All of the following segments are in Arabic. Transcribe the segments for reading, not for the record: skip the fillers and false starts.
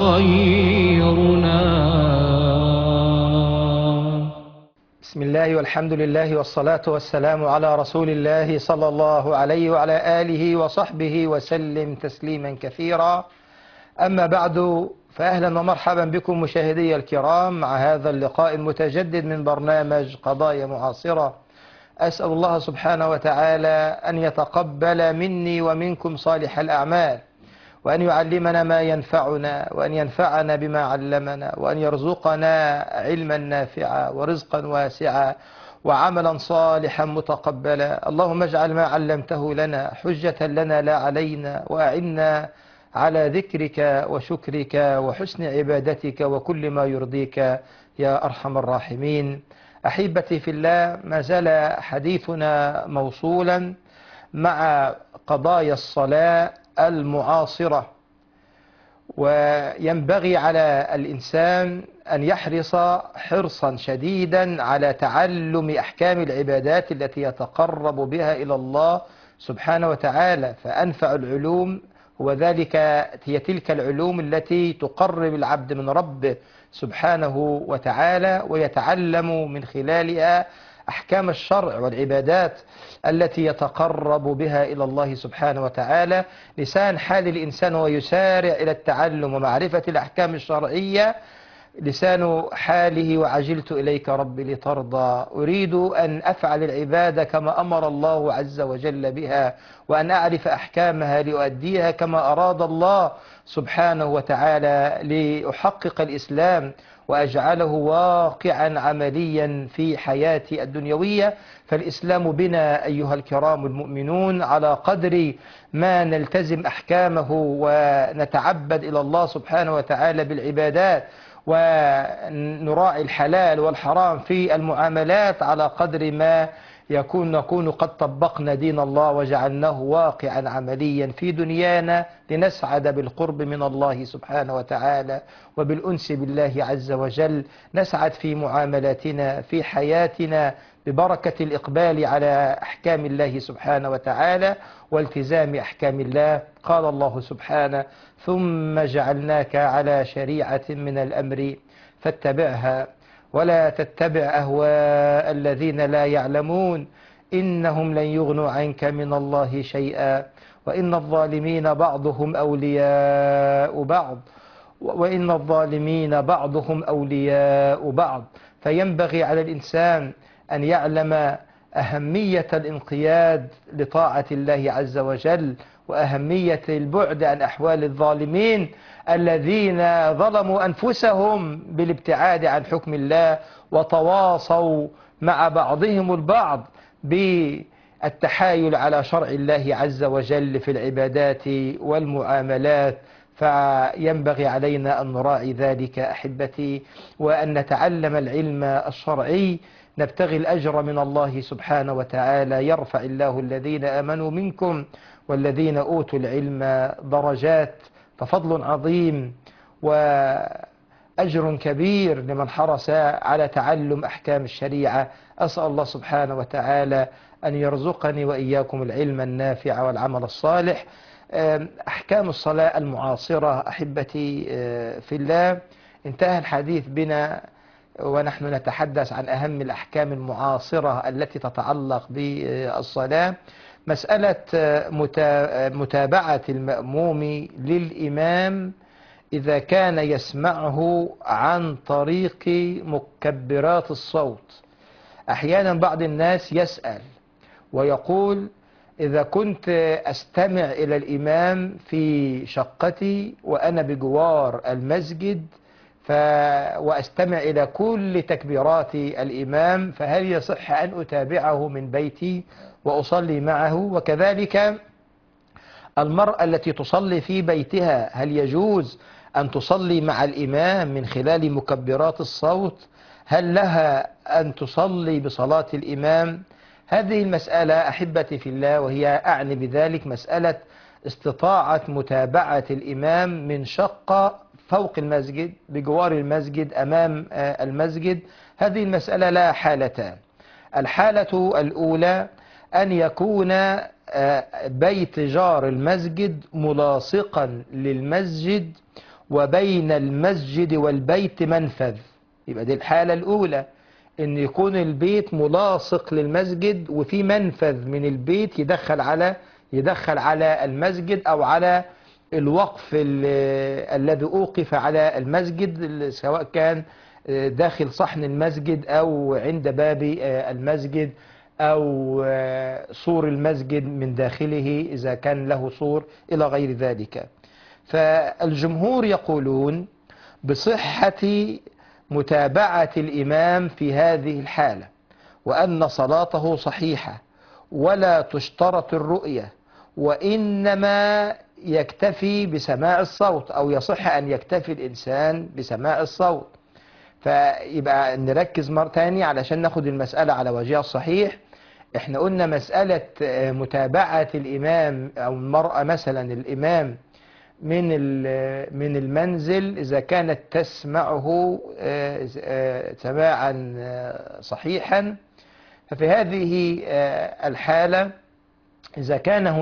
خيرنا. بسم الله والحمد لله والصلاة والسلام على رسول الله صلى الله عليه وعلى آله وصحبه وسلم تسليما كثيرا. أما بعد، فأهلا ومرحبا بكم مشاهدي الكرام مع هذا اللقاء المتجدد من برنامج قضايا معاصرة. أسأل الله سبحانه وتعالى أن يتقبل مني ومنكم صالح الأعمال، وأن يعلمنا ما ينفعنا، وأن ينفعنا بما علمنا، وأن يرزقنا علما نافعا ورزقا واسعا وعملا صالحا متقبلا. اللهم اجعل ما علمته لنا حجة لنا لا علينا، وأعنا على ذكرك وشكرك وحسن عبادتك وكل ما يرضيك يا أرحم الراحمين. أحبتي في الله، ما زال حديثنا موصولا مع قضايا الصلاة المعاصرة، وينبغي على الإنسان أن يحرص حرصا شديدا على تعلم أحكام العبادات التي يتقرب بها إلى الله سبحانه وتعالى، فأنفع العلوم هي تلك العلوم التي تقرب العبد من ربه سبحانه وتعالى، ويتعلم من خلالها أحكام الشرع والعبادات التي يتقرب بها إلى الله سبحانه وتعالى. لسان حال الإنسان ويسارع إلى التعلم ومعرفة الأحكام الشرعية، لسان حاله وعجلت إليك ربي لترضى. أريد أن أفعل العبادة كما أمر الله عز وجل بها، وأن أعرف أحكامها لأؤديها كما أراد الله سبحانه وتعالى، لأحقق الإسلام وأجعله واقعا عمليا في حياتي الدنيوية. فالإسلام بنا أيها الكرام المؤمنون على قدر ما نلتزم أحكامه ونتعبد إلى الله سبحانه وتعالى بالعبادات، ونراعي الحلال والحرام في المعاملات، على قدر ما نكون قد طبقنا دين الله وجعلناه واقعا عمليا في دنيانا، لنسعد بالقرب من الله سبحانه وتعالى وبالأنس بالله عز وجل. نسعد في معاملاتنا في حياتنا ببركة الإقبال على أحكام الله سبحانه وتعالى والتزام أحكام الله. قال الله سبحانه: ثم جعلناك على شريعة من الأمر فاتبعها ولا تتبع أهواء الذين لا يعلمون إنهم لن يغنوا عنك من الله شيئا وإن الظالمين بعضهم أولياء بعض. فينبغي على الإنسان أن يعلم أهمية الانقياد لطاعة الله عز وجل، وأهمية البعد عن أحوال الظالمين الذين ظلموا أنفسهم بالابتعاد عن حكم الله، وتواصوا مع بعضهم البعض بالتحايل على شرع الله عز وجل في العبادات والمعاملات. فينبغي علينا أن نراعي ذلك أحبتي، وأن نتعلم العلم الشرعي، نبتغي الأجر من الله سبحانه وتعالى. يرفع الله الذين آمنوا منكم والذين أوتوا العلم درجات. ففضل عظيم وأجر كبير لمن حرص على تعلم أحكام الشريعة. أسأل الله سبحانه وتعالى أن يرزقني وإياكم العلم النافع والعمل الصالح. أحكام الصلاة المعاصرة أحبتي في الله، انتهى الحديث بنا ونحن نتحدث عن أهم الأحكام المعاصرة التي تتعلق بالصلاة. مسألة متابعة المأموم للإمام إذا كان يسمعه عن طريق مكبرات الصوت. أحيانا بعض الناس يسأل ويقول: إذا كنت أستمع إلى الإمام في شقتي وأنا بجوار المسجد وأستمع إلى كل تكبيرات الإمام، فهل يصح أن أتابعه من بيتي وأصلي معه؟ وكذلك المرأة التي تصلي في بيتها، هل يجوز أن تصلي مع الإمام من خلال مكبرات الصوت؟ هل لها أن تصلي بصلاة الإمام؟ هذه المسألة أحبتي في الله، وهي أعني بذلك مسألة استطاعة متابعة الإمام من شقة فوق المسجد بجوار المسجد أمام المسجد. هذه المسألة لها حالتان. الحالة الأولى أن يكون بيت جار المسجد ملاصقا للمسجد، وبين المسجد والبيت منفذ. يبقى دي الحالة الأولى، إن يكون البيت ملاصق للمسجد وفي منفذ من البيت يدخل على المسجد أو على الوقف الذي أوقف على المسجد، سواء كان داخل صحن المسجد أو عند باب المسجد أو سور المسجد من داخله إذا كان له سور إلى غير ذلك. فالجمهور يقولون بصحة متابعة الإمام في هذه الحالة، وأن صلاته صحيحة ولا تشترط الرؤية، وإنما يكتفي بسماع الصوت، أو يصح أن يكتفي الإنسان بسماع الصوت. فيبقى نركز مرة تاني علشان ناخد المسألة على وجهها الصحيح. احنا قلنا مسألة متابعة الإمام أو المرأة مثلا الإمام من المنزل إذا كانت تسمعه سماعا صحيحا، ففي هذه الحالة إذا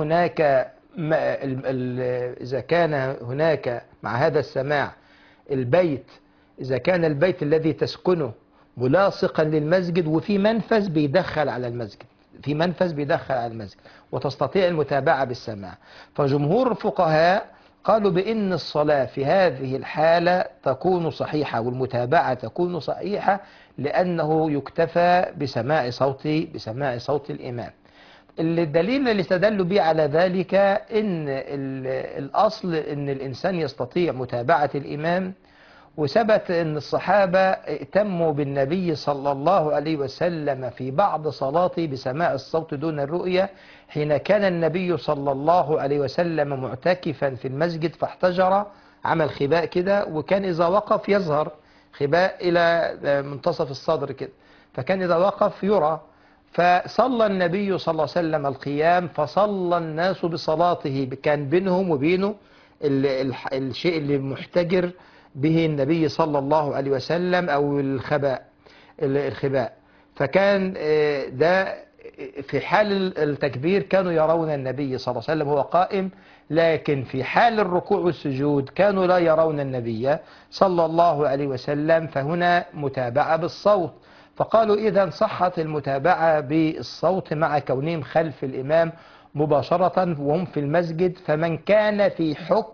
كان هناك مع هذا السماع إذا كان البيت الذي تسكنه ملاصقا للمسجد وفي منفذ بيدخل على المسجد، وتستطيع المتابعة بالسماع. فجمهور الفقهاء قالوا بأن الصلاة في هذه الحالة تكون صحيحة والمتابعة تكون صحيحة، لأنه يكتفى بسماع صوت الإمام. الدليل اللي استدلوا به على ذلك إن الأصل إن الإنسان يستطيع متابعة الإمام، وثبت أن الصحابة ائتموا بالنبي صلى الله عليه وسلم في بعض صلاته بسماع الصوت دون الرؤية، حين كان النبي صلى الله عليه وسلم معتكفا في المسجد فاحتجر، عمل خباء كده، وكان إذا وقف يظهر خباء إلى منتصف الصدر كده، فكان إذا وقف يرى. فصلى النبي صلى الله عليه وسلم القيام، فصلى الناس بصلاته، كان بينهم وبينه الشيء اللي محتجر به النبي صلى الله عليه وسلم أو الخباء. فكان ده في حال التكبير كانوا يرون النبي صلى الله عليه وسلم هو قائم، لكن في حال الركوع والسجود كانوا لا يرون النبي صلى الله عليه وسلم، فهنا متابعة بالصوت. فقالوا إذا صحت المتابعة بالصوت مع كونهم خلف الإمام مباشرة وهم في المسجد. فمن كان في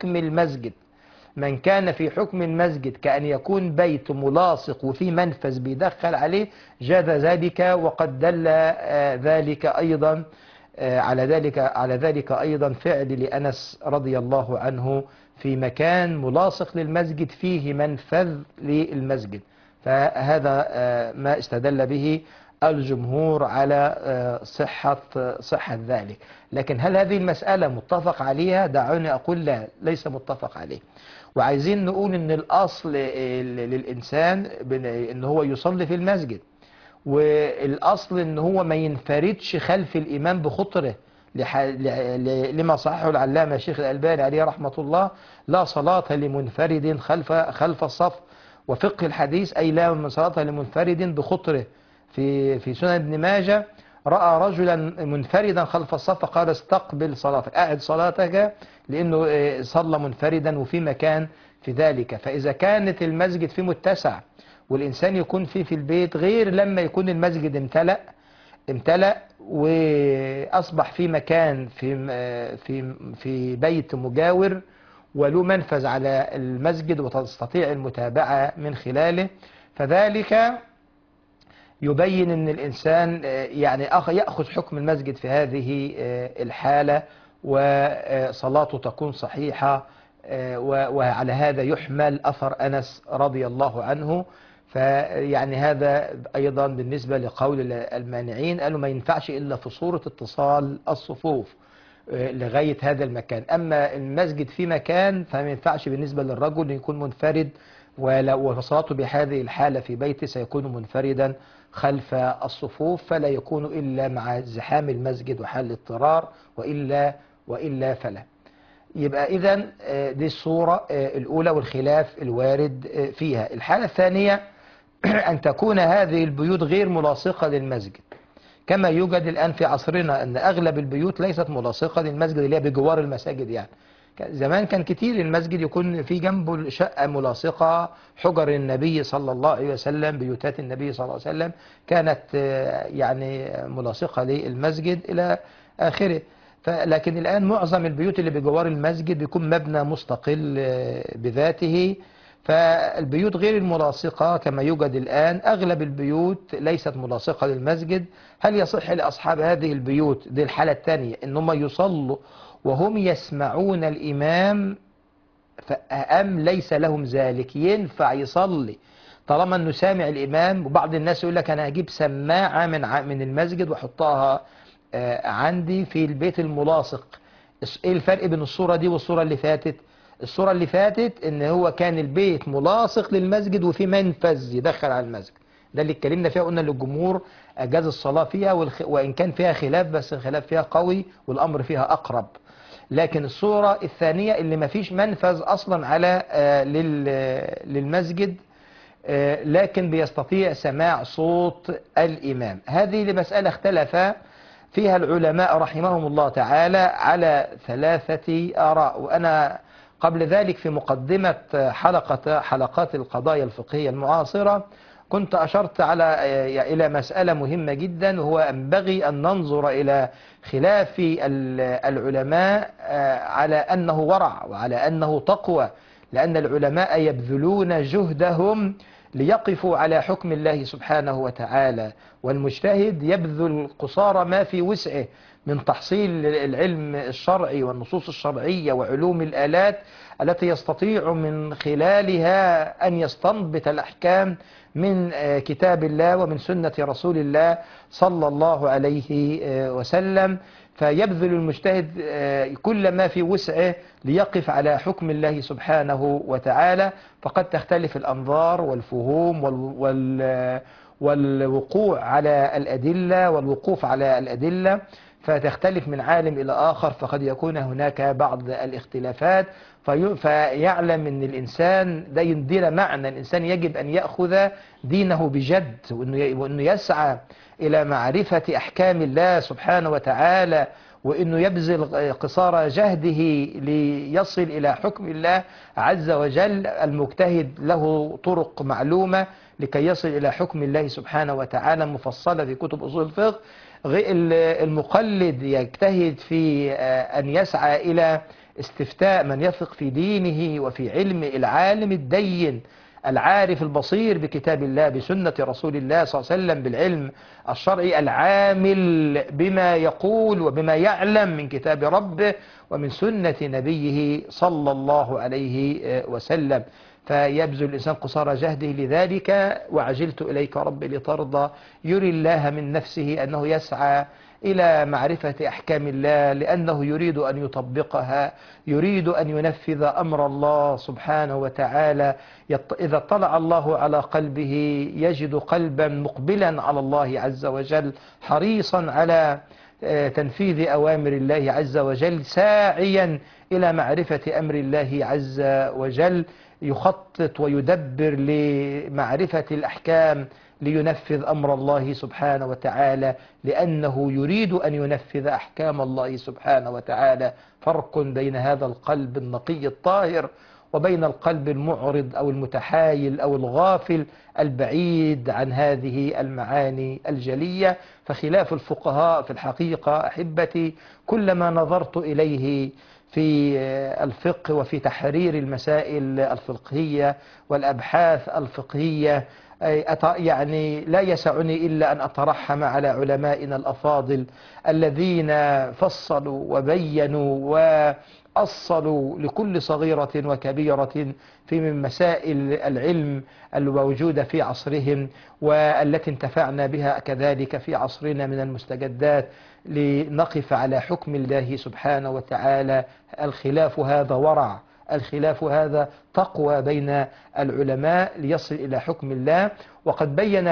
حكم المسجد كأن يكون بيت ملاصق وفي منفذ بيدخل عليه جاز ذلك، وقد دل ذلك أيضا على ذلك أيضا فعل لأنس رضي الله عنه في مكان ملاصق للمسجد فيه منفذ للمسجد. فهذا ما استدل به الجمهور على صحة ذلك. لكن هل هذه المسألة متفق عليها؟ دعوني أقول لا، ليس متفق عليه. وعايزين نقول ان الأصل للإنسان ان هو يصلي في المسجد، والأصل ان هو ما ينفردش خلف الإمام بخطره، لما صححه العلامة الشيخ الألباني عليه رحمة الله: لا صلاة لمنفرد خلف الصف. وفقه الحديث أي لا من صلاة لمنفرد بخطره. في سنن ابن ماجه: رأى رجلا منفردا خلف الصف فقال استقبل صلاتك، أعد صلاتك، لأنه صلى منفردا وفي مكان في ذلك. فإذا كانت المسجد فيه متسع والإنسان يكون في البيت، غير لما يكون المسجد امتلأ وأصبح في مكان في بيت مجاور وله منفذ على المسجد وتستطيع المتابعة من خلاله. فذلك يبين أن الإنسان يعني يأخذ حكم المسجد في هذه الحالة، وصلاته تكون صحيحة. وعلى هذا يحمل أثر أنس رضي الله عنه. فيعني هذا أيضا بالنسبة لقول المانعين، قالوا ما ينفعش إلا في صورة اتصال الصفوف لغاية هذا المكان. أما المسجد في مكان فما ينفعش بالنسبة للرجل يكون منفرد، وصلاته بهذه الحالة في بيته سيكون منفردا خلف الصفوف، فلا يكون إلا مع زحام المسجد وحال الاضطرار، وإلا فلا. يبقى إذن دي الصورة الأولى والخلاف الوارد فيها. الحالة الثانية أن تكون هذه البيوت غير ملاصقة للمسجد، كما يوجد الآن في عصرنا أن أغلب البيوت ليست ملاصقة للمسجد اللي هي بجوار المساجد، زمان كان كتير المسجد يكون في جنبه شقة ملاصقة، حجر النبي صلى الله عليه وسلم، بيوتات النبي صلى الله عليه وسلم كانت يعني ملاصقة للمسجد إلى آخره. لكن الآن معظم البيوت اللي بجوار المسجد بيكون مبنى مستقل بذاته. فالبيوت غير الملاصقة كما يوجد الآن، أغلب البيوت ليست ملاصقة للمسجد. هل يصح لأصحاب هذه البيوت، دي الحالة الثانية، إنهم يصلوا وهم يسمعون الإمام أم ليس لهم ذلك؟ ينفع يصلي طالما أنه سامع الإمام؟ وبعض الناس يقول لك أنا أجيب سماعة من المسجد وأحطها عندي في البيت الملاصق. إيه الفرق بين الصورة دي والصورة اللي فاتت؟ الصورة اللي فاتت إن هو كان البيت ملاصق للمسجد وفي منفذ يدخل على المسجد، ده اللي اتكلمنا فيها، قلنا للجمهور أجاز الصلاة فيها، وإن كان فيها خلاف بس الخلاف فيها قوي والأمر فيها أقرب. لكن الصورة الثانية اللي ما فيش منفذ أصلا على للمسجد، لكن بيستطيع سماع صوت الإمام، هذه لمسألة اختلف فيها العلماء رحمهم الله تعالى على 3 آراء. وأنا قبل ذلك في مقدمة حلقات القضايا الفقهية المعاصرة كنت أشرت إلى مسألة مهمة جدا، وهو ينبغي أن ننظر إلى خلاف العلماء على أنه ورع وعلى أنه تقوى، لأن العلماء يبذلون جهدهم ليقفوا على حكم الله سبحانه وتعالى، والمجتهد يبذل قصارى ما في وسعه من تحصيل العلم الشرعي والنصوص الشرعية وعلوم الآلات التي يستطيع من خلالها أن يستنبط الأحكام من كتاب الله ومن سنة رسول الله صلى الله عليه وسلم. فيبذل المجتهد كل ما في وسعه ليقف على حكم الله سبحانه وتعالى. فقد تختلف الأنظار والفهوم والوقوع على الأدلة والوقوف على الأدلة، فتختلف من عالم إلى آخر، فقد يكون هناك بعض الاختلافات. فيعلم أن الإنسان ده يدينا معنى الإنسان يجب أن يأخذ دينه بجد، وأنه يسعى إلى معرفة أحكام الله سبحانه وتعالى، وأنه يبذل قصارى جهده ليصل إلى حكم الله عز وجل. المجتهد له طرق معلومة لكي يصل إلى حكم الله سبحانه وتعالى مفصلة في كتب أصول الفقه. المقلد يجتهد في أن يسعى إلى استفتاء من يثق في دينه وفي علم، العالم الدين العارف البصير بكتاب الله بسنة رسول الله صلى الله عليه وسلم، بالعلم الشرعي العامل بما يقول وبما يعلم من كتاب ربه ومن سنة نبيه صلى الله عليه وسلم. فيبذل الإنسان قصارى جهده لذلك. وعجلت إليك ربي لترضى، يري الله من نفسه أنه يسعى إلى معرفة أحكام الله، لأنه يريد أن يطبقها، يريد أن ينفذ أمر الله سبحانه وتعالى. إذا اطلع الله على قلبه يجد قلبا مقبلا على الله عز وجل، حريصا على تنفيذ أوامر الله عز وجل، ساعيا إلى معرفة أمر الله عز وجل، يخطط ويدبر لمعرفة الأحكام لينفذ أمر الله سبحانه وتعالى، لأنه يريد أن ينفذ أحكام الله سبحانه وتعالى. فرق بين هذا القلب النقي الطاهر وبين القلب المعرض أو المتحايل أو الغافل البعيد عن هذه المعاني الجلية. فخلاف الفقهاء في الحقيقة أحبتي كلما نظرت إليه في الفقه وفي تحرير المسائل الفقهية والأبحاث الفقهية يعني لا يسعني إلا أن أترحم على علمائنا الأفاضل الذين فصلوا وبينوا وأصلوا لكل صغيرة وكبيرة في من مسائل العلم الموجودة في عصرهم، والتي انتفعنا بها كذلك في عصرنا من المستجدات، لنقف على حكم الله سبحانه وتعالى. الخلاف هذا ورع، الخلاف هذا تقوى بين العلماء ليصل إلى حكم الله. وقد بين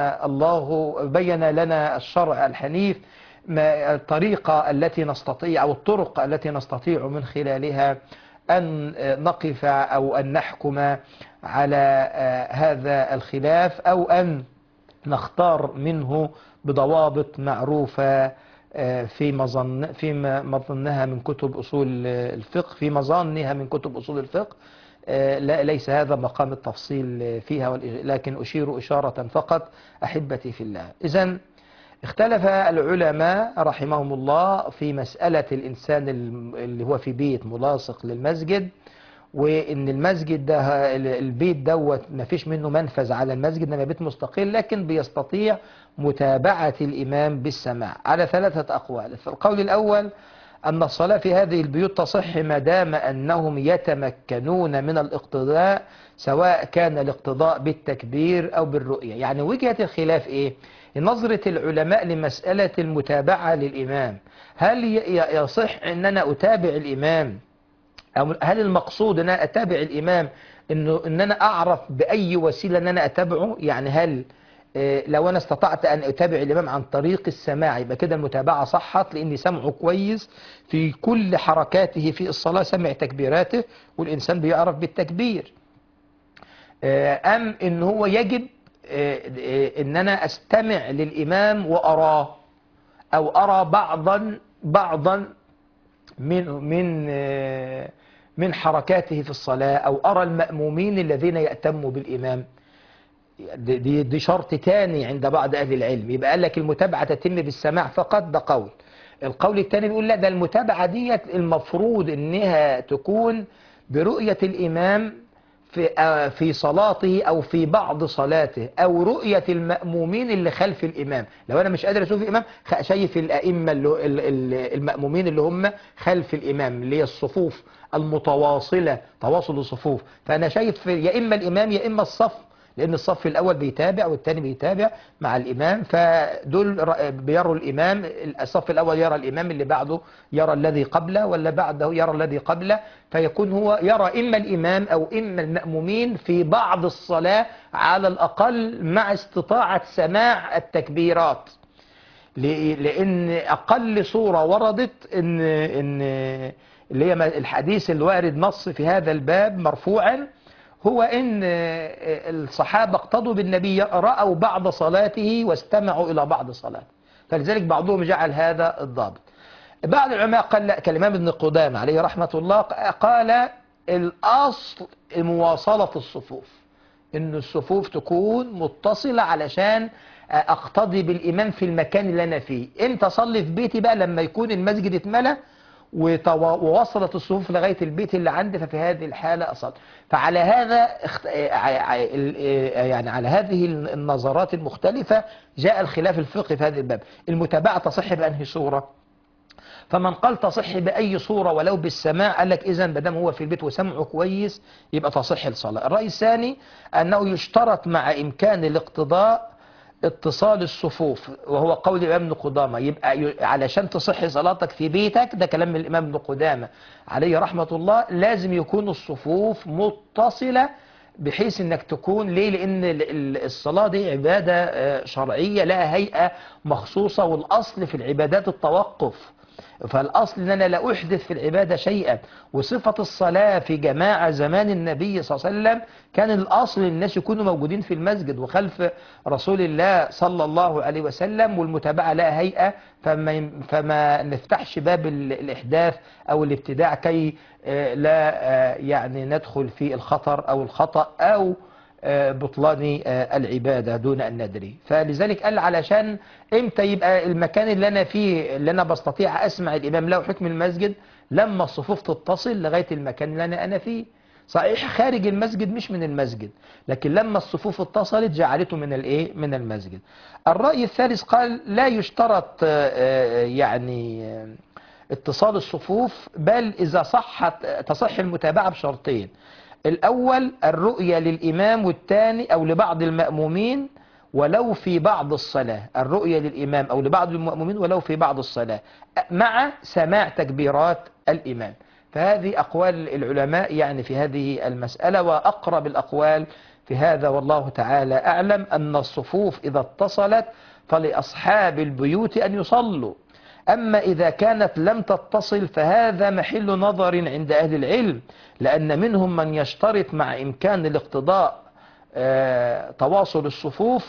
لنا الشرع الحنيف الطريقة التي نستطيع أو الطرق التي نستطيع من خلالها أن نقف أو أن نحكم على هذا الخلاف، أو أن نختار منه بضوابط معروفة في مظنها من كتب أصول الفقه، في مظانها من كتب أصول الفقه. لا، ليس هذا مقام التفصيل فيها، لكن أشير إشارة فقط أحبتي في الله. إذن اختلف العلماء رحمهم الله في مسألة الإنسان اللي هو في بيت ملاصق للمسجد، وإن المسجد ده البيت دوت ما فيش منه منفذ على المسجد، إنما بيت مستقل، لكن بيستطيع متابعة الإمام بالسماع على 3 أقوال. القول الأول أن الصلاة في هذه البيوت تصح ما دام أنهم يتمكنون من الاقتداء، سواء كان الاقتداء بالتكبير أو بالرؤية. يعني وجهة الخلاف إيه؟ نظرة العلماء لمسألة المتابعة للإمام، هل يصح أن أنا أتابع الإمام، أو هل المقصود أن أنا أتابع الإمام إن أنا أعرف بأي وسيلة أن أنا أتابعه؟ يعني هل لو أنا استطعت أن أتابع الإمام عن طريق السماع يبقى كده المتابعة صحت، لأني سمعه كويس في كل حركاته في الصلاة، سمع تكبيراته والإنسان بيعرف بالتكبير، أم إن هو يجب إن أنا أستمع للإمام وأراه، أو أرى بعضا من حركاته في الصلاة، أو أرى المأمومين الذين يأتموا بالإمام. دي شرط تاني عند بعض أهل العلم. يبقى قال لك المتابعة تتم بالسماع فقط، ده قول. القول الثاني بيقول لا، ده المتابعة ديت المفروض إنها تكون برؤية الإمام في صلاته أو في بعض صلاته، أو رؤية المأمومين اللي خلف الإمام. لو أنا مش قادر أشوف الإمام، شايف الأئمة المأمومين اللي هم خلف الإمام، اللي هي الصفوف المتواصلة، تواصل الصفوف، فأنا شايف يا إما الإمام يا إما الصف، لأن الصف الأول بيتابع والثاني بيتابع مع الإمام، فدول بيروا الإمام، الصف الأول يرى الإمام، اللي بعده يرى الذي قبله، ولا بعده يرى الذي قبله، فيكون هو يرى إما الإمام أو إما المأمومين في بعض الصلاة على الأقل، مع استطاعة سماع التكبيرات. لأن أقل صورة وردت إن اللي هي الحديث الوارد نص في هذا الباب مرفوعا، هو إن الصحابة اقتضوا بالنبي، رأوا بعض صلاته واستمعوا إلى بعض صلاته، فلذلك بعضهم جعل هذا الضابط. بعض العلماء قال لا، كالإمام ابن قدامة عليه رحمة الله قال الأصل مواصلة الصفوف، إن الصفوف تكون متصلة علشان أقتضي بالإمام في المكان اللي أنا فيه. إمتى أصلي في بيتي بقى؟ لما يكون المسجد اتملى ووصلت الصفوف لغاية البيت اللي عندي، ففي هذه الحالة أصل. فعلى هذا يعني على هذه النظرات المختلفة جاء الخلاف الفقهي في هذا الباب. المتابعة تصح بأنهي صورة؟ فمن قال تصح بأي صورة ولو بالسماع، قال لك إذن بدم هو في البيت وسمعه كويس يبقى تصح الصلاة. الرأي الثاني أنه يشترط مع إمكان الاقتضاء اتصال الصفوف، وهو قول الإمام ابن قدامة. يبقى علشان تصح صلاتك في بيتك، ده كلام من الإمام ابن قدامة عليه رحمة الله، لازم يكون الصفوف متصلة، بحيث انك تكون ليه؟ لان الصلاة دي عبادة شرعية لها هيئة مخصوصة، والاصل في العبادات التوقف، فالأصل أن أنا لا أحدث في العبادة شيئا. وصفة الصلاة في جماعة زمان النبي صلى الله عليه وسلم كان الأصل الناس يكونوا موجودين في المسجد وخلف رسول الله صلى الله عليه وسلم، والمتابعة لها هيئة، فما نفتحش باب الإحداث أو الابتداع كي لا يعني ندخل في الخطر أو الخطأ أو بطلان العبادة دون أن ندري. فلذلك قال علشان امتى يبقى المكان اللي أنا فيه اللي أنا بستطيع أسمع الإمام له حكم المسجد؟ لما الصفوف تتصل لغاية المكان اللي أنا فيه. صحيح خارج المسجد مش من المسجد، لكن لما الصفوف اتصلت جعلته من الايه؟ من المسجد. الرأي الثالث قال لا يشترط يعني اتصال الصفوف، بل إذا تصح المتابعة بشرطين: الأول الرؤية للإمام، والثاني أو لبعض المأمومين ولو في بعض الصلاة، الرؤية للإمام أو لبعض المأمومين ولو في بعض الصلاة، مع سماع تكبيرات الإمام. فهذه أقوال العلماء يعني في هذه المسألة، وأقرب الأقوال في هذا والله تعالى أعلم أن الصفوف إذا اتصلت فلأصحاب البيوت أن يصلوا. أما إذا كانت لم تتصل فهذا محل نظر عند أهل العلم، لأن منهم من يشترط مع إمكان الاقتضاء تواصل الصفوف،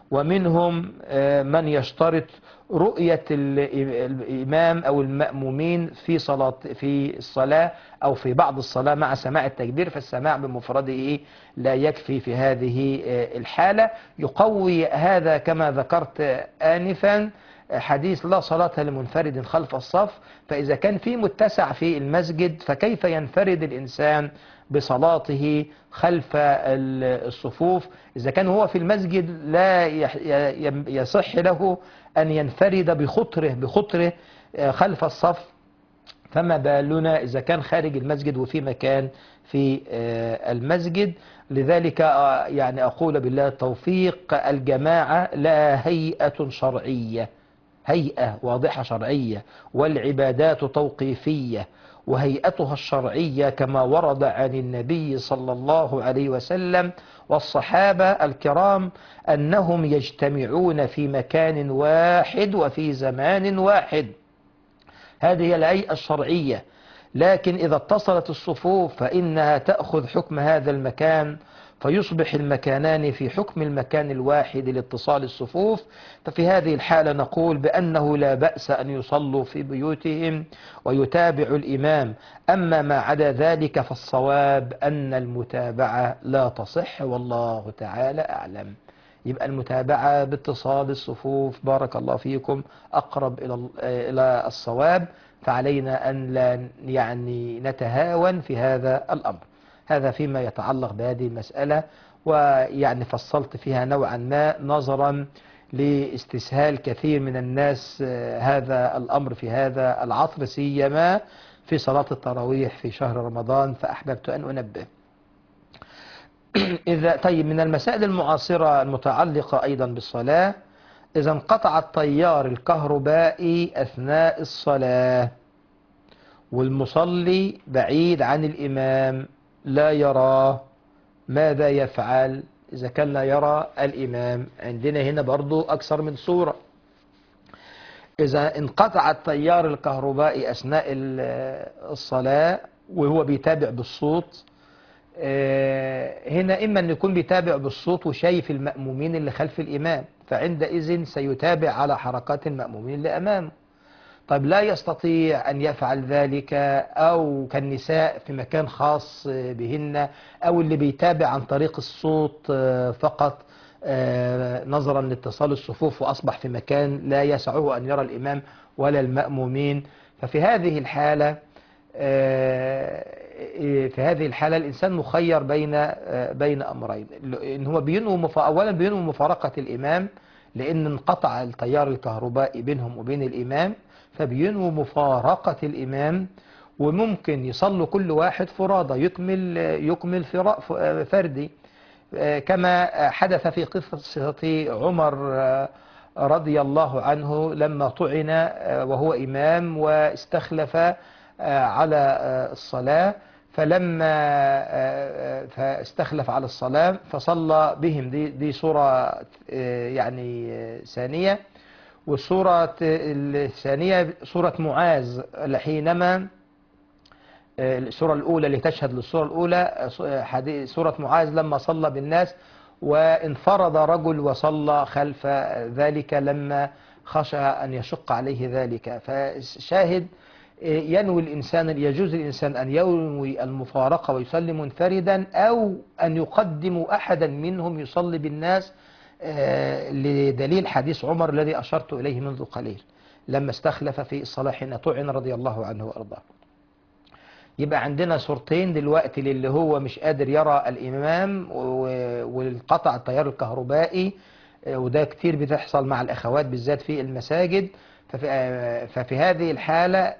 ومنهم من يشترط رؤية الإمام أو المأمومين في الصلاة أو في بعض الصلاة مع سماع التكبير، فالسماع بمفرده لا يكفي في هذه الحالة. يقوي هذا كما ذكرت آنفا حديث لا صلاة لمنفرد خلف الصف. فإذا كان في متسع في المسجد فكيف ينفرد الإنسان بصلاته خلف الصفوف؟ إذا كان هو في المسجد لا يصح له أن ينفرد بخطره خلف الصف، فما بالنا إذا كان خارج المسجد وفي مكان في المسجد. لذلك يعني أقول بالله التوفيق، الجماعة لا هيئة شرعية، هيئة واضحة شرعية، والعبادات توقيفية، وهيئتها الشرعية كما ورد عن النبي صلى الله عليه وسلم والصحابة الكرام أنهم يجتمعون في مكان واحد وفي زمان واحد. هذه هي الهيئة الشرعية. لكن إذا اتصلت الصفوف فإنها تأخذ حكم هذا المكان، فيصبح المكانان في حكم المكان الواحد لاتصال الصفوف. ففي هذه الحالة نقول بأنه لا بأس أن يصلوا في بيوتهم ويتابعوا الإمام. أما ما عدا ذلك فالصواب أن المتابعة لا تصح، والله تعالى أعلم. يبقى المتابعة باتصال الصفوف بارك الله فيكم أقرب إلى الصواب، فعلينا أن لا يعني نتهاون في هذا الأمر. هذا فيما يتعلق بهذه المسألة، ويعني فصلت فيها نوعا ما نظرا لاستسهال كثير من الناس هذا الأمر في هذا العصر، سيما في صلاة التراويح في شهر رمضان، فأحببت أن أنبه. طيب، من المسائل المعاصرة المتعلقة أيضا بالصلاة، إذا انقطع التيار الكهربائي أثناء الصلاة والمصلي بعيد عن الإمام لا يراه، ماذا يفعل إذا كان لا يرى الإمام؟ عندنا هنا برضو أكثر من صورة. إذا انقطع التيار الكهربائي أثناء الصلاة وهو بيتابع بالصوت، هنا إما أن يكون بيتابع بالصوت وشايف المأمومين اللي خلف الإمام، فعندئذ سيتابع على حركات المأمومين اللي أمامه. طيب لا يستطيع أن يفعل ذلك، أو كالنساء في مكان خاص بهن، أو اللي بيتابع عن طريق الصوت فقط نظرا لاتصال الصفوف وأصبح في مكان لا يسعه أن يرى الإمام ولا المأمومين. ففي هذه الحالة الإنسان مخير بين أمرين. إن هو أولا بينوي مفارقة الإمام، لأن انقطع التيار الكهربائي بينهم وبين الإمام، فبينوي مفارقة الإمام. وممكن يصلوا كل واحد فرادى، يكمل فردي، كما حدث في قصة عمر رضي الله عنه لما طعن وهو إمام واستخلف على الصلاة، فلما فاستخلف على الصلاة فصلى بهم. دي صورة يعني ثانية. والصورة الثانية صورة معاذ، حينما الصورة الأولى اللي تشهد للصورة الأولى صورة معاذ لما صلى بالناس وانفرد رجل وصلى خلف ذلك لما خشى أن يشق عليه ذلك. فشاهد يجوز الإنسان أن ينوي المفارقة ويصلي منفردا، أو أن يقدم أحدا منهم يصلي بالناس، لدليل حديث عمر الذي أشرت إليه منذ قليل لما استخلف في الصلاة حين طعن رضي الله عنه وأرضاه. يبقى عندنا صورتين دلوقتي للي هو مش قادر يرى الإمام والقطع التيار الكهربائي، وده كتير بتحصل مع الأخوات بالذات في المساجد. ففي هذه الحالة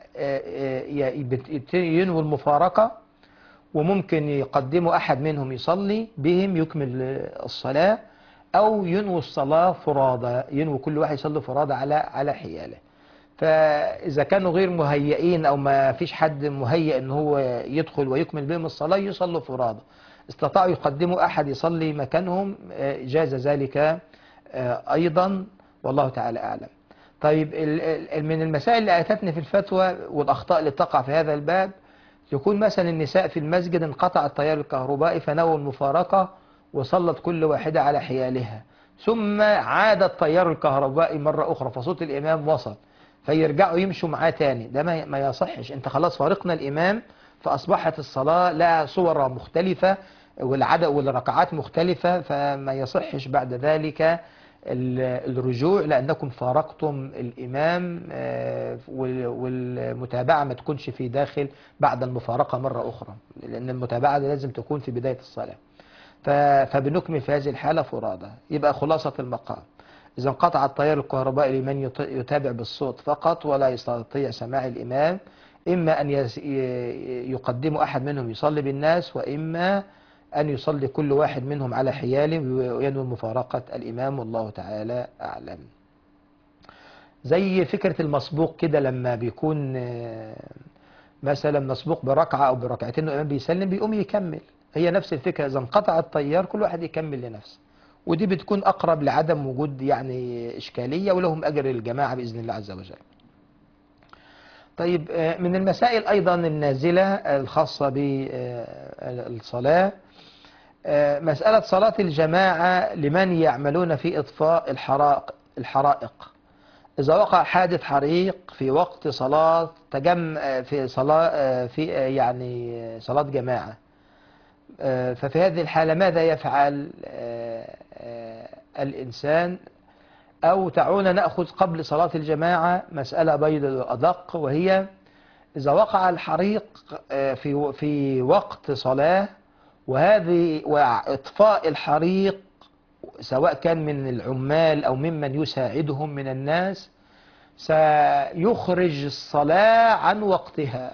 ينوي المفارقة، وممكن يقدموا أحد منهم يصلي بهم يكمل الصلاة، أو ينوي الصلاة فرادى، ينوي كل واحد يصلي فرادى على حياله. فإذا كانوا غير مهيئين أو ما فيش حد مهيئ أن هو يدخل ويكمل بهم الصلاة يصلوا فرادى. استطاعوا يقدموا أحد يصلي مكانهم جاز ذلك أيضا، والله تعالى أعلم. طيب، من المسائل اللي أتتني في الفتوى والأخطاء اللي تقع في هذا الباب، يكون مثلا النساء في المسجد انقطع التيار الكهربائي فنووا المفارقة وصلت كل واحدة على حيالها، ثم عاد التيار الكهربائي مرة أخرى فصوت الإمام وصل، فيرجعوا يمشوا معاه تاني. ده ما يصحش. أنت خلاص فارقنا الإمام، فأصبحت الصلاة لها صور مختلفة والعدد والركعات مختلفة، فما يصحش بعد ذلك الرجوع، لأنكم فارقتم الإمام، والمتابعة ما تكونش في داخل بعد المفارقة مرة أخرى، لأن المتابعة لازم تكون في بداية الصلاة. فبنكمل في هذه الحالة فرادى. يبقى خلاصة المقام: إذا انقطع التيار الكهربائي لمن يتابع بالصوت فقط ولا يستطيع سماع الإمام، إما أن يقدم أحد منهم يصلي بالناس، وإما أن يصلي كل واحد منهم على حياله وينوي مفارقة الإمام، والله تعالى أعلم. زي فكرة المسبوق كده، لما بيكون مثلا مسبوق بركعة أو بركعتين والإمام بيسلم بيقوم يكمل، هي نفس الفكرة. إذا انقطع التيار كل واحد يكمل لنفسه، ودي بتكون أقرب لعدم وجود يعني إشكالية، ولهم أجر الجماعة بإذن الله عز وجل. طيب، من المسائل أيضا النازلة الخاصة بالصلاة مسألة صلاة الجماعة لمن يعملون في إطفاء الحرائق. إذا وقع حادث حريق في وقت صلاة في صلاة في يعني صلاة جماعة، ففي هذه الحالة ماذا يفعل الإنسان؟ أو تعالوا نأخذ قبل صلاة الجماعة مسألة بيض أدق، وهي إذا وقع الحريق في وقت صلاة، وإطفاء الحريق سواء كان من العمال أو ممن يساعدهم من الناس سيخرج الصلاة عن وقتها،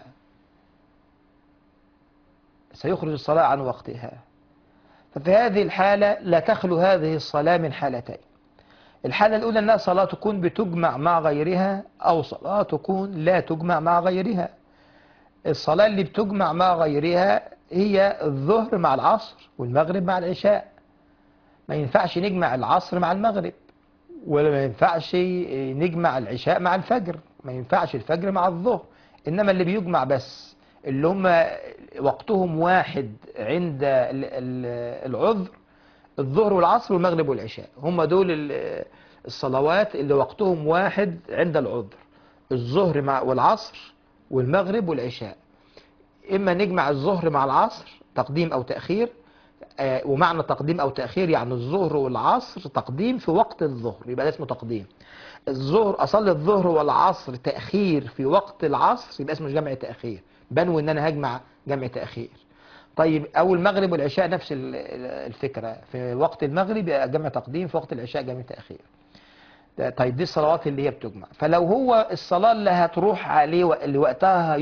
ففي هذه الحالة لا تخلو هذه الصلاة من حالتين: الحالة الأولى أنها صلاة تكون بتجمع مع غيرها، أو صلاة تكون لا تجمع مع غيرها. الصلاة اللي بتجمع مع غيرها هي الظهر مع العصر والمغرب مع العشاء. ما ينفعش نجمع العصر مع المغرب، ولا ما ينفعش نجمع العشاء مع الفجر، ما ينفعش الفجر مع الظهر. إنما اللي بيجمع بس اللي هم وقتهم واحد عند العذر، الظهر والعصر والمغرب والعشاء، هم دول الصلوات اللي وقتهم واحد عند العذر: الظهر والعصر والمغرب والعشاء. إما نجمع الظهر مع العصر تقديم أو تأخير، ومعنى تقديم أو تأخير يعني الظهر والعصر تقديم في وقت الظهر، يبقى ده اسمه تقديم. الظهر أصلي الظهر والعصر تأخير في وقت العصر، يبقى اسمه جمع تأخير، بنوي إن أنا هجمع جمع تأخير. طيب، أو المغرب والعشاء نفس الفكرة، في وقت المغرب جمع تقديم، في وقت العشاء جمع تأخير. طيب، دي الصلوات اللي هي بتجمع. فلو هو الصلاة اللي هتروح عليه اللي وقتها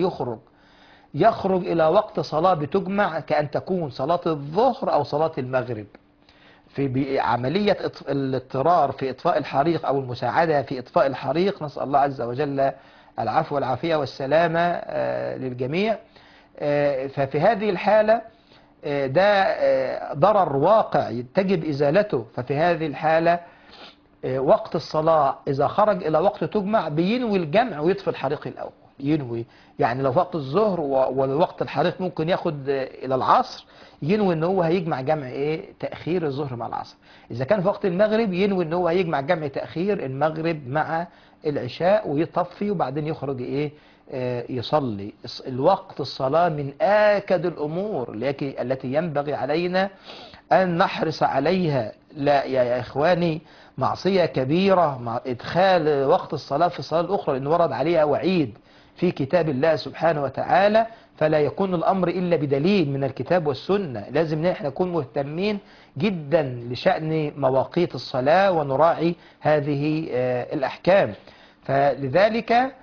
يخرج إلى وقت صلاة بتجمع، كأن تكون صلاة الظهر أو صلاة المغرب، في عملية الاضطرار في إطفاء الحريق أو المساعدة في إطفاء الحريق، نسأل الله عز وجل العفو والعافية والسلامة للجميع. ففي هذه الحالة ده ضرر واقع تجب إزالته. ففي هذه الحالة وقت الصلاة إذا خرج إلى وقت تجمع بينوي الجمع ويطفي الحريق الأول، ينوي. يعني لو وقت الظهر والوقت الحريق ممكن ياخد إلى العصر، ينوي ان هو هيجمع جمع تأخير الظهر مع العصر. إذا كان في وقت المغرب ينوي ان هو هيجمع جمع تأخير المغرب مع العشاء ويطفي، وبعدين يخرج يصلي. الوقت الصلاة من آكد الأمور التي ينبغي علينا أن نحرص عليها. لا يا إخواني، معصية كبيرة مع إدخال وقت الصلاة في الصلاة الأخرى، لأن ورد عليها وعيد في كتاب الله سبحانه وتعالى، فلا يكون الأمر إلا بدليل من الكتاب والسنة. لازم نحن نكون مهتمين جدا لشأن مواقيت الصلاة ونراعي هذه الأحكام. فلذلك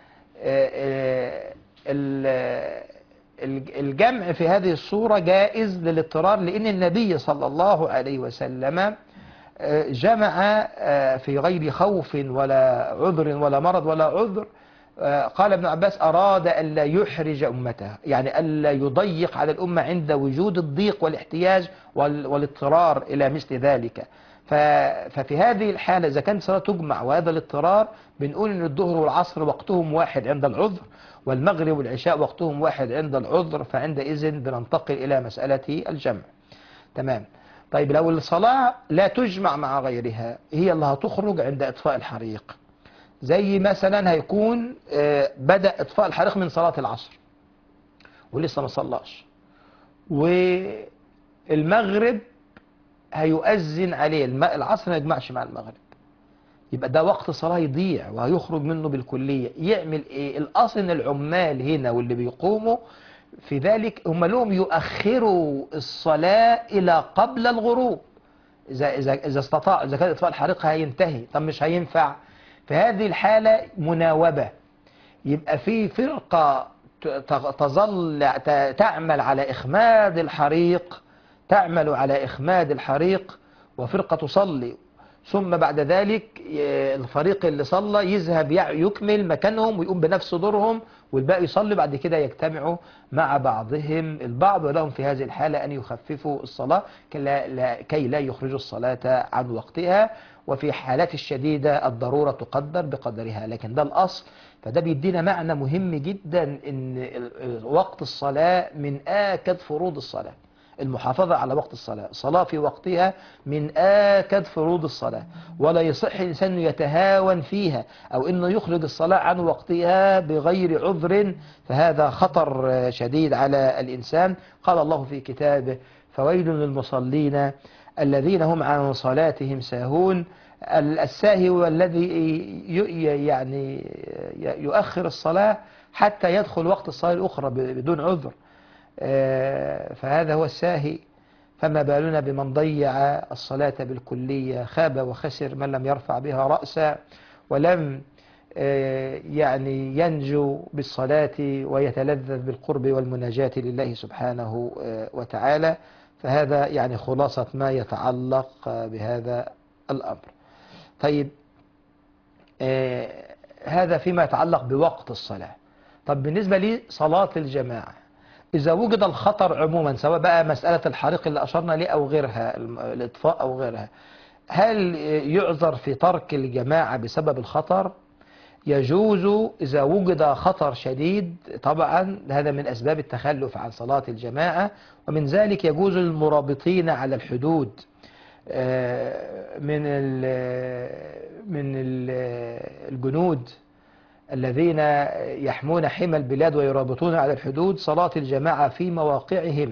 الجمع في هذه الصورة جائز للاضطرار، لأن النبي صلى الله عليه وسلم جمع في غير خوف ولا عذر ولا مرض ولا عذر. قال ابن عباس: أراد ألا يحرج أمته، يعني ألا يضيق على الأمة عند وجود الضيق والاحتياج والاضطرار إلى مثل ذلك. ففي هذه الحالة إذا كانت صلاة تجمع وهذا الاضطرار، بنقول أن الظهر والعصر وقتهم واحد عند العذر، والمغرب والعشاء وقتهم واحد عند العذر، فعندئذ بننتقل إلى مسألة الجمع. تمام. طيب لو الصلاة لا تجمع مع غيرها، هي اللي هتخرج عند إطفاء الحريق. زي مثلا هيكون بدأ إطفاء الحريق من صلاة العصر ولسه ما صلاش، والمغرب هيؤذن عليه، العصر ما يجمعش مع المغرب، يبقى ده وقت صلاة يضيع وهيخرج منه بالكلية. يعمل ايه؟ الاصل ان العمال هنا واللي بيقوموا في ذلك هم لهم يؤخروا الصلاة الى قبل الغروب، اذا استطاع، اذا كان اطفاء الحريق هينتهي. طب مش هينفع في هذه الحالة مناوبة، يبقى في فرقة تظل تعمل على إخماد الحريق، تعمل على إخماد الحريق، وفرقة تصلي، ثم بعد ذلك الفريق اللي صلى يذهب يكمل مكانهم ويقوم بنفس دورهم، والباقي يصلي. بعد كده يجتمعوا مع بعضهم البعض، ولهم في هذه الحالة أن يخففوا الصلاة كي لا يخرجوا الصلاة عن وقتها. وفي حالات الشديدة الضرورة تقدر بقدرها، لكن ده الأصل. فده بيدينا معنى مهم جدا، ان وقت الصلاة من آكد فروض الصلاة، المحافظة على وقت الصلاة، الصلاة في وقتها من آكد فروض الصلاة، ولا يصح الإنسان يتهاون فيها أو إنه يخرج الصلاة عن وقتها بغير عذر، فهذا خطر شديد على الإنسان. قال الله في كتابه: فويل للمصلين الذين هم عن صلاتهم ساهون. الساهي هو الذي يعني يؤخر الصلاة حتى يدخل وقت الصلاة الأخرى بدون عذر، فهذا هو الساهي. فما بالنا بمن ضيع الصلاة بالكلية؟ خاب وخسر من لم يرفع بها رأسا ولم يعني ينجو بالصلاة ويتلذذ بالقرب والمناجاة لله سبحانه وتعالى. فهذا يعني خلاصة ما يتعلق بهذا الأمر. طيب هذا فيما يتعلق بوقت الصلاة. طب بالنسبة لي صلاة الجماعة، إذا وجد الخطر عموما، سواء بقى مسألة الحريق اللي أشرنا ليه أو غيرها، الإطفاء أو غيرها، هل يعذر في ترك الجماعة بسبب الخطر؟ يجوز إذا وجد خطر شديد، طبعا هذا من أسباب التخلف عن صلاة الجماعة. ومن ذلك يجوز للمرابطين على الحدود من الجنود الذين يحمون حمى البلاد ويرابطون على الحدود صلاة الجماعة في مواقعهم،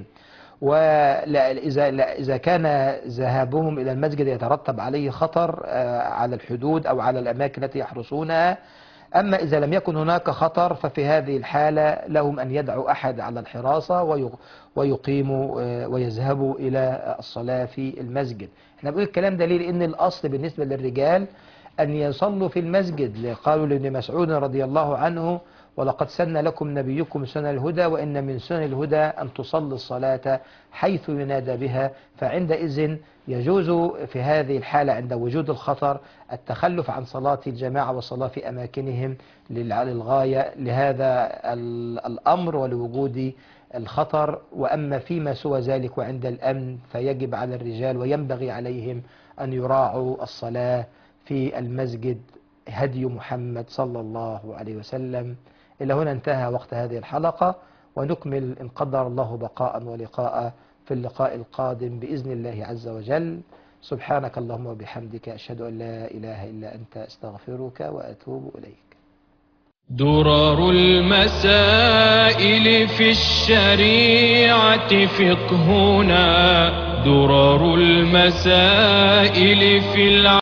وإذا كان ذهابهم إلى المسجد يترتب عليه خطر على الحدود أو على الأماكن التي يحرسونها. أما إذا لم يكن هناك خطر ففي هذه الحالة لهم أن يدعوا أحد على الحراسة ويقيموا ويذهبوا إلى الصلاة في المسجد. احنا بنقول الكلام ده ليه؟ لأن الأصل بالنسبة للرجال أن يصلوا في المسجد. قالوا لابن مسعود رضي الله عنه: ولقد سن لكم نبيكم سنن الهدى، وإن من سنن الهدى أن تصلي الصلاة حيث ينادى بها. فعندئذ يجوز في هذه الحالة عند وجود الخطر التخلف عن صلاة الجماعة والصلاة في أماكنهم للغاية لهذا الأمر ولوجود الخطر. وأما فيما سوى ذلك وعند الأمن فيجب على الرجال وينبغي عليهم أن يراعوا الصلاة في المسجد هدي محمد صلى الله عليه وسلم. إلى هنا انتهى وقت هذه الحلقة، ونكمل إن قدر الله بقاء ولقاء في اللقاء القادم بإذن الله عز وجل. سبحانك اللهم وبحمدك، أشهد أن لا إله إلا أنت، أستغفرك وأتوب إليك. درر المسائل في الشريعة فقهنا، درر المسائل في